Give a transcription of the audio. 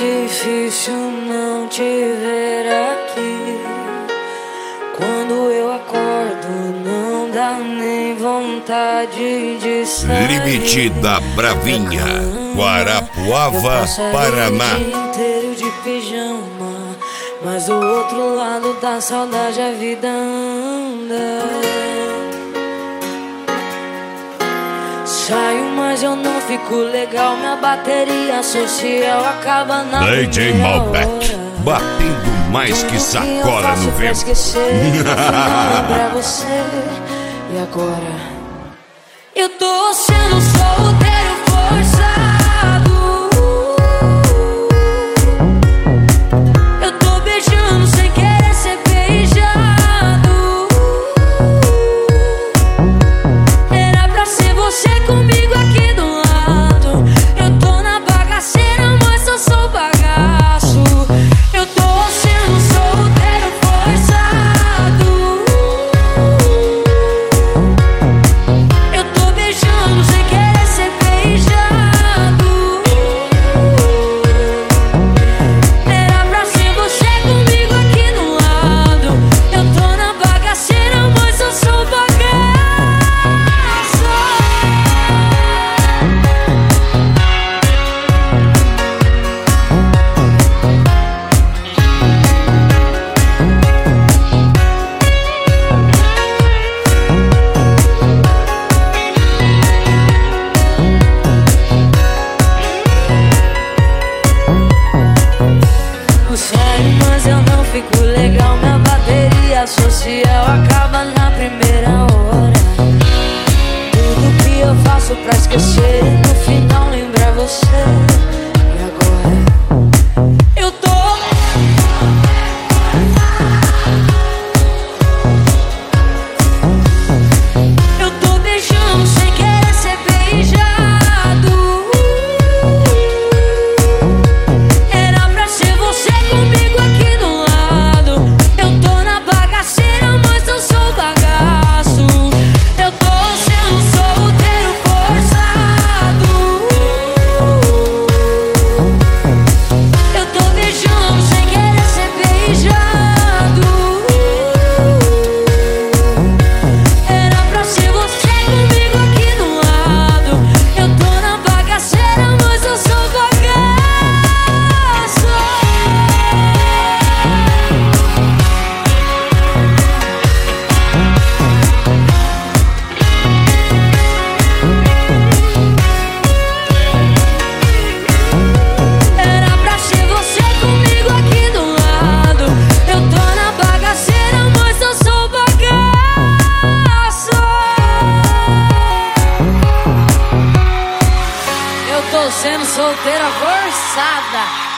difícil não te ver aqui. Quando eu acordo não dá nem vontade de sair. Limite da Bravinha, Guarapuava, Paraná. O dia inteiro de pijama, mas do outro lado da saudade a vida anda. Saio, mas eu não fico legal. Minha bateria social acaba na DJ Malbec, batendo mais que sacola no vento. Esquecer, pra você. E agora? Eu tô sendo solteiro forçado. Eu tô beijando sem querer ser beijado. Era pra ser você comigo aqui do lado. Eu tô na bagaceira, mas eu sou bagaço. Eu tô sendo solteiro forçado. Eu tô beijando sem querer ser beijado. Era pra ser você comigo aqui do lado. Eu tô na bagaceira, mas eu sou bagaço. Sério, mas eu não fico legal. Minha bateria social acaba na primeira hora. Tudo que eu faço pra esquecer, no final lembrar você. E agora? Eu tô beijando sem querer ser beijado. Era pra ser você comigo aqui do lado. Eu tô na bagaceira, mas eu sou bagaço. Eu tô sendo solteiro forçado. Eu tô beijando sem querer ser beijado. Era pra ser você comigo aqui do lado. Eu tô na bagaceira, mas eu sou bagaço. Era pra ser você comigo aqui do lado. Eu tô na bagaceira, mas eu sou bagaço. Eu tô sendo solteira forçada.